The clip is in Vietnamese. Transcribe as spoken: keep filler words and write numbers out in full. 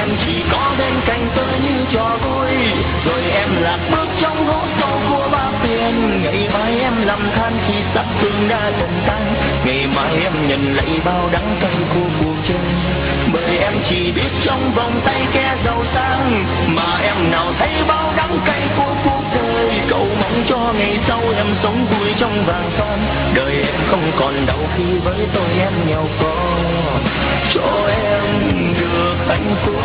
em chỉ có bên cạnh tôi như trò vui, rồi em lạc bước trong hố sâu của bao phiền. Ngày mai em lầm than khi sắc phương đã dần tan, ngày mai em nhận lấy bao đắng cay của cuộc chơi. Bởi em chỉ biết trong vòng tay kẻ giàu sang, mà em nào thấy bao đắng cay của cuộc đời. Cầu mong cho ngày sau em sống vui trong vàng son, đời em không còn đau khi với tôi em nghèo khó. Cho em được hạnh phúc